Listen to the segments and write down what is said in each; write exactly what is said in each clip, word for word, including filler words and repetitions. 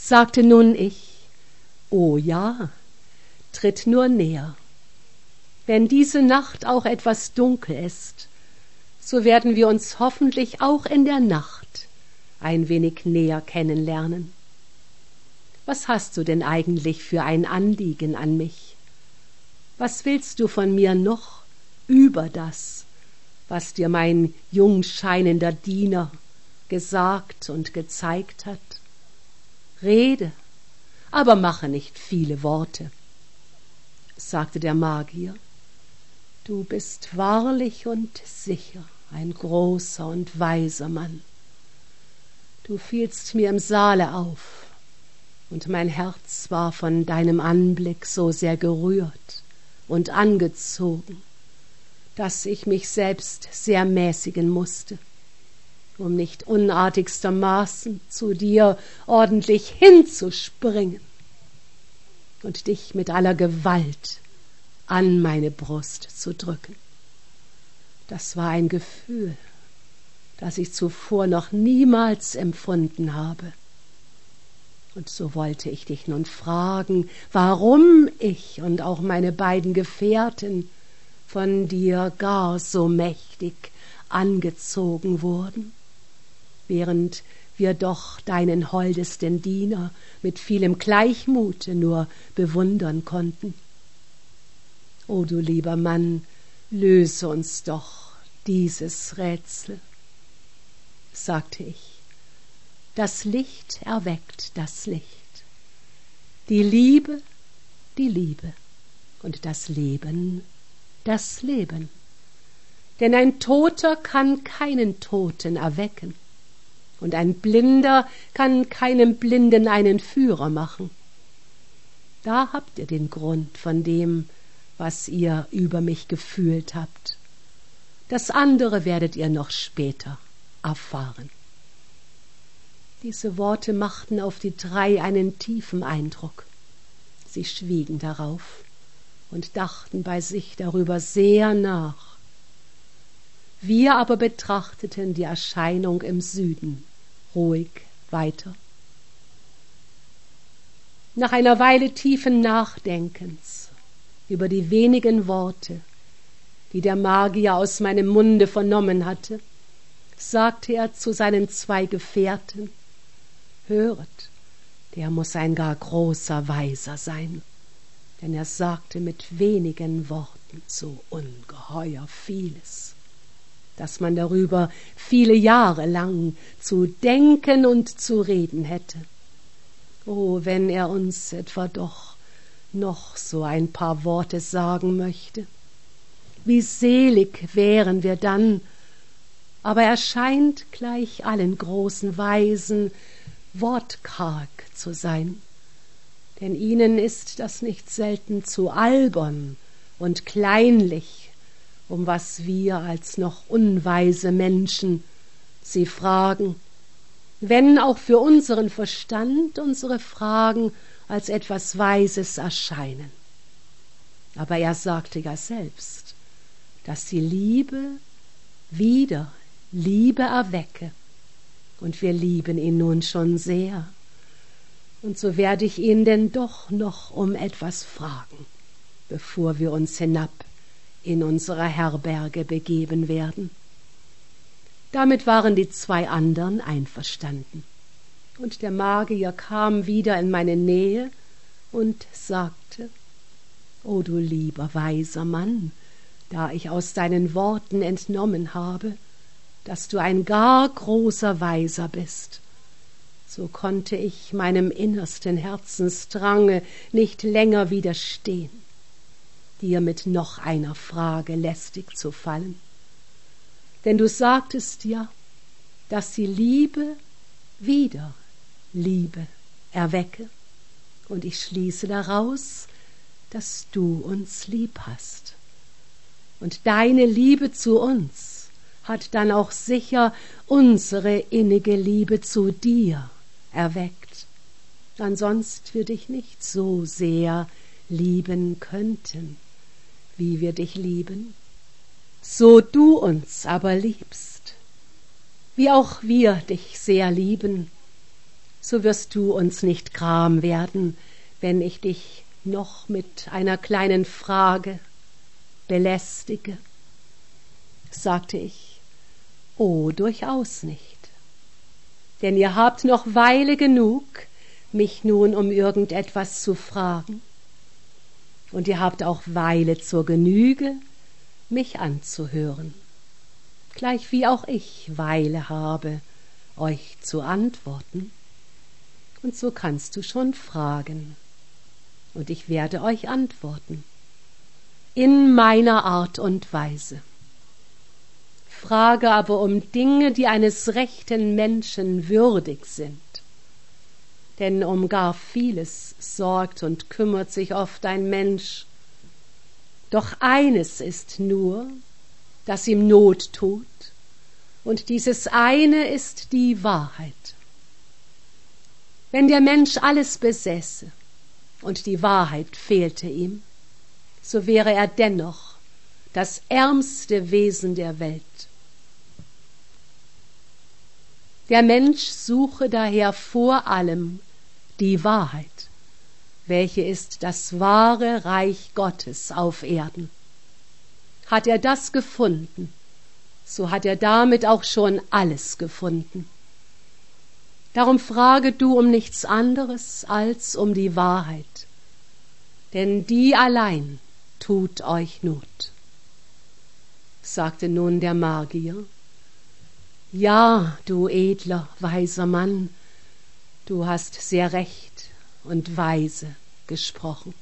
sagte nun ich, »O ja, tritt nur näher. Wenn diese Nacht auch etwas dunkel ist, so werden wir uns hoffentlich auch in der Nacht ein wenig näher kennenlernen. Was hast du denn eigentlich für ein Anliegen an mich? Was willst du von mir noch über das, was dir mein jungscheinender Diener gesagt und gezeigt hat? Rede, aber mache nicht viele Worte«, sagte der Magier. »Du bist wahrlich und sicher ein großer und weiser Mann. Du fielst mir im Saale auf, und mein Herz war von deinem Anblick so sehr gerührt und angezogen, dass ich mich selbst sehr mäßigen mußte, um nicht unartigstermaßen zu dir ordentlich hinzuspringen und dich mit aller Gewalt an meine Brust zu drücken. Das war ein Gefühl, das ich zuvor noch niemals empfunden habe. Und so wollte ich dich nun fragen, warum ich und auch meine beiden Gefährten von dir gar so mächtig angezogen wurden, während wir doch deinen holdesten Diener mit vielem Gleichmute nur bewundern konnten. O du lieber Mann, löse uns doch dieses Rätsel«, sagte ich. »Das Licht erweckt das Licht, die Liebe die Liebe und das Leben das Leben. Denn ein Toter kann keinen Toten erwecken, und ein Blinder kann keinem Blinden einen Führer machen. Da habt ihr den Grund von dem, was ihr über mich gefühlt habt. Das andere werdet ihr noch später erfahren.« Diese Worte machten auf die drei einen tiefen Eindruck. Sie schwiegen darauf und dachten bei sich darüber sehr nach. Wir aber betrachteten die Erscheinung im Süden ruhig weiter. Nach einer Weile tiefen Nachdenkens über die wenigen Worte, die der Magier aus meinem Munde vernommen hatte, sagte er zu seinen zwei Gefährten: »Höret, der muß ein gar großer Weiser sein, denn er sagte mit wenigen Worten so ungeheuer vieles, dass man darüber viele Jahre lang zu denken und zu reden hätte. Oh, wenn er uns etwa doch noch so ein paar Worte sagen möchte, wie selig wären wir dann, aber er scheint gleich allen großen Weisen wortkarg zu sein, denn ihnen ist das nicht selten zu albern und kleinlich, um was wir als noch unweise Menschen sie fragen, wenn auch für unseren Verstand unsere Fragen als etwas Weises erscheinen. Aber er sagte ja selbst, dass die Liebe wieder Liebe erwecke, und wir lieben ihn nun schon sehr. Und so werde ich ihn denn doch noch um etwas fragen, bevor wir uns hinab in unsere Herberge begeben werden.« Damit waren die zwei anderen einverstanden, und der Magier kam wieder in meine Nähe und sagte: »O du lieber weiser Mann, da ich aus deinen Worten entnommen habe, dass du ein gar großer Weiser bist, so konnte ich meinem innersten Herzensdrange nicht länger widerstehen, dir mit noch einer Frage lästig zu fallen. Denn du sagtest ja, dass die Liebe wieder Liebe erwecke, und ich schließe daraus, dass du uns lieb hast. Und deine Liebe zu uns hat dann auch sicher unsere innige Liebe zu dir erweckt, ansonst wir dich nicht so sehr lieben könnten, wie wir dich lieben. So du uns aber liebst, wie auch wir dich sehr lieben, so wirst du uns nicht gram werden, wenn ich dich noch mit einer kleinen Frage belästige. Sagte ich, oh, durchaus nicht, denn ihr habt noch Weile genug, mich nun um irgendetwas zu fragen, und ihr habt auch Weile zur Genüge, mich anzuhören, gleichwie auch ich Weile habe, euch zu antworten. Und so kannst du schon fragen, und ich werde euch antworten, in meiner Art und Weise. Frage aber um Dinge, die eines rechten Menschen würdig sind. Denn um gar vieles sorgt und kümmert sich oft ein Mensch. Doch eines ist nur, das ihm Not tut, und dieses eine ist die Wahrheit. Wenn der Mensch alles besäße und die Wahrheit fehlte ihm, so wäre er dennoch das ärmste Wesen der Welt. Der Mensch suche daher vor allem die Wahrheit, welche ist das wahre Reich Gottes auf Erden. Hat er das gefunden, so hat er damit auch schon alles gefunden. Darum frage du um nichts anderes als um die Wahrheit, denn die allein tut euch Not. Sagte nun der Magier, ja, du edler, weiser Mann, du hast sehr recht und weise gesprochen.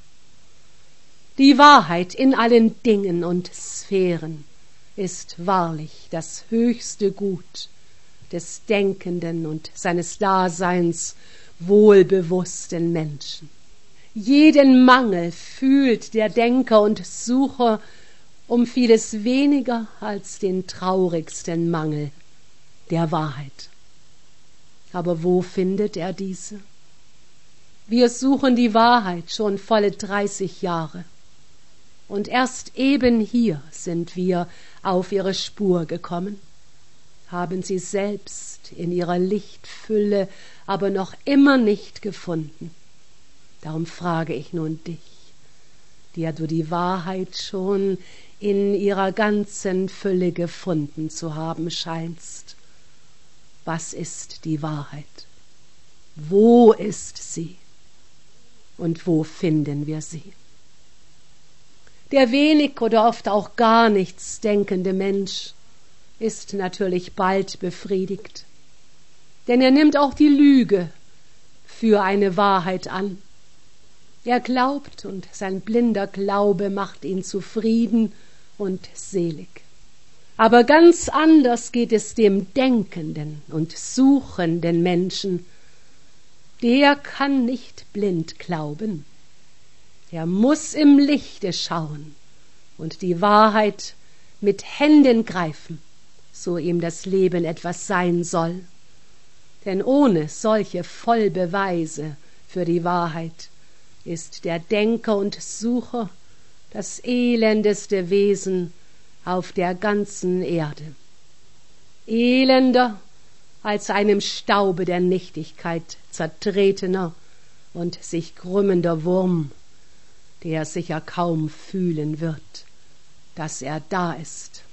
Die Wahrheit in allen Dingen und Sphären ist wahrlich das höchste Gut des denkenden und seines Daseins wohlbewussten Menschen. Jeden Mangel fühlt der Denker und Sucher um vieles weniger als den traurigsten Mangel der Wahrheit. Aber wo findet er diese? Wir suchen die Wahrheit schon volle dreißig Jahre. Und erst eben hier sind wir auf ihre Spur gekommen, haben sie selbst in ihrer Lichtfülle aber noch immer nicht gefunden. Darum frage ich nun dich, der du die Wahrheit schon in ihrer ganzen Fülle gefunden zu haben scheinst. Was ist die Wahrheit? Wo ist sie? Und wo finden wir sie? Der wenig oder oft auch gar nichts denkende Mensch ist natürlich bald befriedigt, denn er nimmt auch die Lüge für eine Wahrheit an. Er glaubt, und sein blinder Glaube macht ihn zufrieden und selig. Aber ganz anders geht es dem denkenden und suchenden Menschen. Der kann nicht blind glauben. Er muss im Lichte schauen und die Wahrheit mit Händen greifen, so ihm das Leben etwas sein soll. Denn ohne solche Vollbeweise für die Wahrheit ist der Denker und Sucher das elendeste Wesen auf der ganzen Erde. Elender als einem Staube der Nichtigkeit zertretener und sich krümmender Wurm, der sicher kaum fühlen wird, dass er da ist.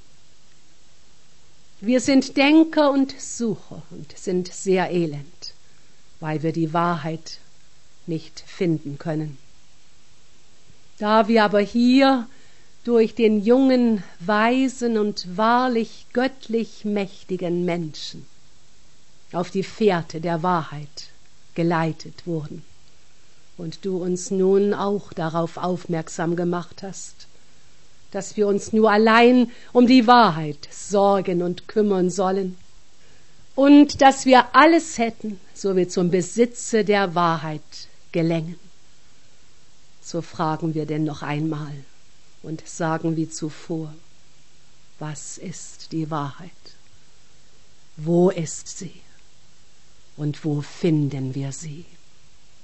Wir sind Denker und Sucher und sind sehr elend, weil wir die Wahrheit nicht finden können. Da wir aber hier durch den jungen, weisen und wahrlich göttlich mächtigen Menschen auf die Fährte der Wahrheit geleitet wurden und du uns nun auch darauf aufmerksam gemacht hast, dass wir uns nur allein um die Wahrheit sorgen und kümmern sollen und dass wir alles hätten, so wir zum Besitze der Wahrheit gelängen. So fragen wir denn noch einmal und sagen wie zuvor, was ist die Wahrheit? Wo ist sie? Und wo finden wir sie?